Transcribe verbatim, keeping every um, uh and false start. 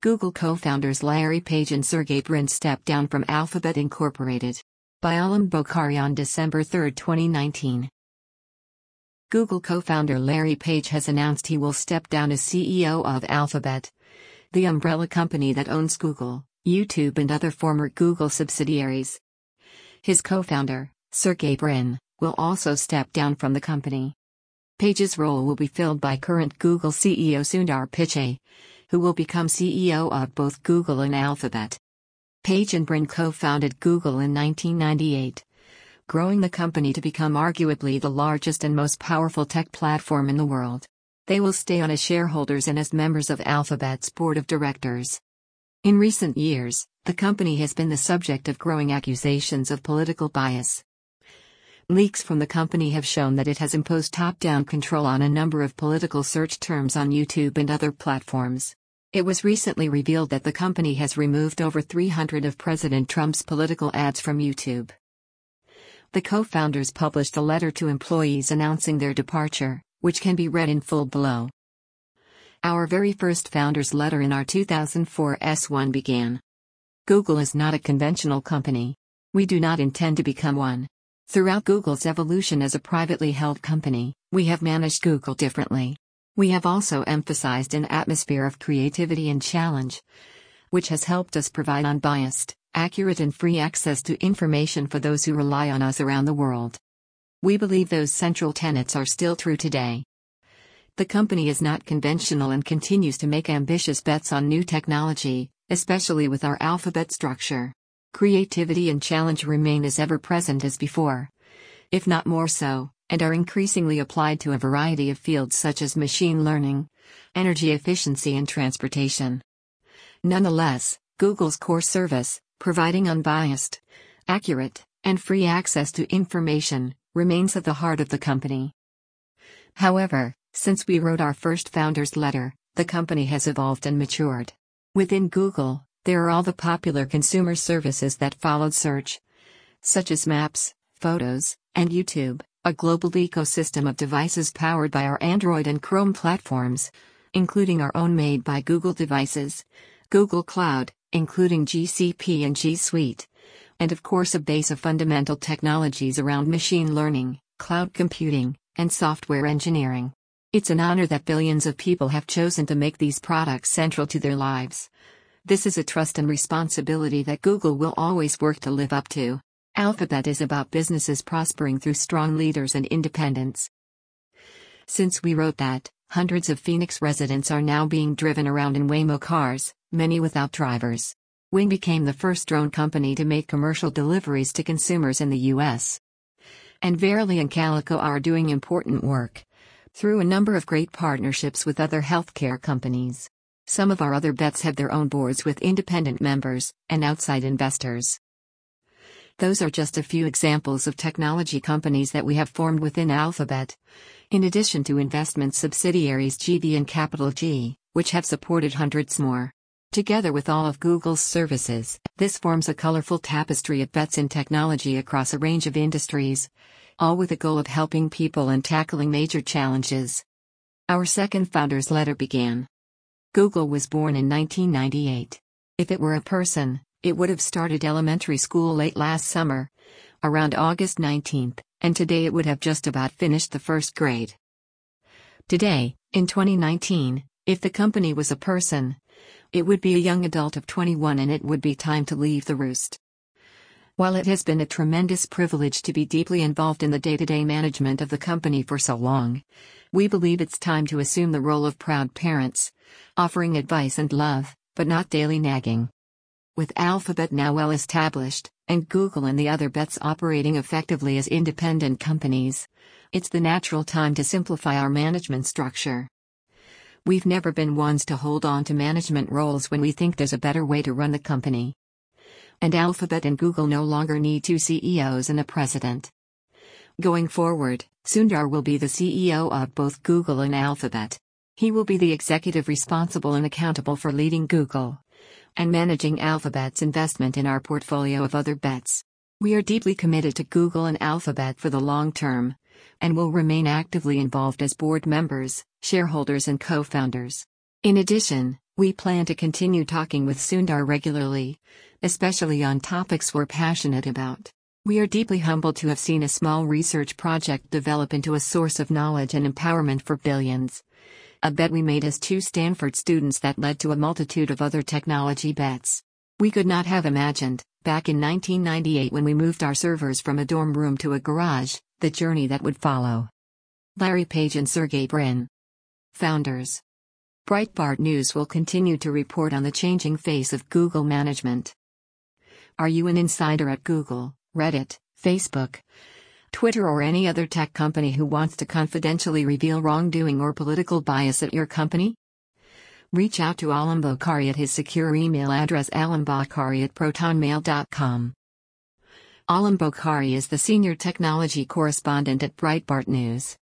Google co-founders Larry Page and Sergey Brin stepped down from Alphabet Incorporated. By Alam Bokhari on December third, twenty nineteen. Google co-founder Larry Page has announced he will step down as C E O of Alphabet, the umbrella company that owns Google, YouTube and other former Google subsidiaries. His co-founder, Sergey Brin, will also step down from the company. Page's role will be filled by current Google C E O Sundar Pichai, who will become C E O of both Google and Alphabet. Page and Brin co-founded Google in nineteen ninety-eight, growing the company to become arguably the largest and most powerful tech platform in the world. They will stay on as shareholders and as members of Alphabet's board of directors. In recent years, the company has been the subject of growing accusations of political bias. Leaks from the company have shown that it has imposed top-down control on a number of political search terms on YouTube and other platforms. It was recently revealed that the company has removed over three hundred of President Trump's political ads from YouTube. The co-founders published a letter to employees announcing their departure, which can be read in full below. Our very first founders' letter in our two thousand four S one began. Google is not a conventional company. We do not intend to become one. Throughout Google's evolution as a privately held company, we have managed Google differently. We have also emphasized an atmosphere of creativity and challenge, which has helped us provide unbiased, accurate and free access to information for those who rely on us around the world. We believe those central tenets are still true today. The company is not conventional and continues to make ambitious bets on new technology, especially with our Alphabet structure. Creativity and challenge remain as ever present as before, if not more so, and are increasingly applied to a variety of fields such as machine learning, energy efficiency and transportation. Nonetheless, Google's core service, providing unbiased, accurate, and free access to information, remains at the heart of the company. However, since we wrote our first founders' letter, the company has evolved and matured. Within Google, there are all the popular consumer services that followed search, such as Maps, Photos, and YouTube, a global ecosystem of devices powered by our Android and Chrome platforms, including our own made by Google devices, Google Cloud, including G C P and G Suite, and of course a base of fundamental technologies around machine learning, cloud computing, and software engineering. It's an honor that billions of people have chosen to make these products central to their lives. This is a trust and responsibility that Google will always work to live up to. Alphabet is about businesses prospering through strong leaders and independence. Since we wrote that, hundreds of Phoenix residents are now being driven around in Waymo cars, many without drivers. Wing became the first drone company to make commercial deliveries to consumers in the U S. And Verily and Calico are doing important work, through a number of great partnerships with other healthcare companies. Some of our other bets have their own boards with independent members and outside investors. Those are just a few examples of technology companies that we have formed within Alphabet, in addition to investment subsidiaries G V and Capital G, which have supported hundreds more. Together with all of Google's services, this forms a colorful tapestry of bets in technology across a range of industries, all with the goal of helping people and tackling major challenges. Our second founders' letter began. Google was born in nineteen ninety-eight. If it were a person, it would have started elementary school late last summer, around August nineteenth, and today it would have just about finished the first grade. Today, in twenty nineteen, if the company was a person, it would be a young adult of twenty-one and it would be time to leave the roost. While it has been a tremendous privilege to be deeply involved in the day-to-day management of the company for so long, we believe it's time to assume the role of proud parents, offering advice and love, but not daily nagging. With Alphabet now well established, and Google and the other bets operating effectively as independent companies, it's the natural time to simplify our management structure. We've never been ones to hold on to management roles when we think there's a better way to run the company. And Alphabet and Google no longer need two C E Os and a president. Going forward, Sundar will be the C E O of both Google and Alphabet. He will be the executive responsible and accountable for leading Google and managing Alphabet's investment in our portfolio of other bets. We are deeply committed to Google and Alphabet for the long term, and will remain actively involved as board members, shareholders and co-founders. In addition, We plan to continue talking with Sundar regularly, especially on topics we're passionate about. We are deeply humbled to have seen a small research project develop into a source of knowledge and empowerment for billions. A bet we made as two Stanford students that led to a multitude of other technology bets. We could not have imagined, back in nineteen ninety-eight when we moved our servers from a dorm room to a garage, the journey that would follow. Larry Page and Sergey Brin. Founders. Breitbart News will continue to report on the changing face of Google management. Are you an insider at Google, Reddit, Facebook, Twitter, or any other tech company who wants to confidentially reveal wrongdoing or political bias at your company? Reach out to Alam Bokhari at his secure email address alambokhari at protonmail dot com. Alam Bokhari is the senior technology correspondent at Breitbart News.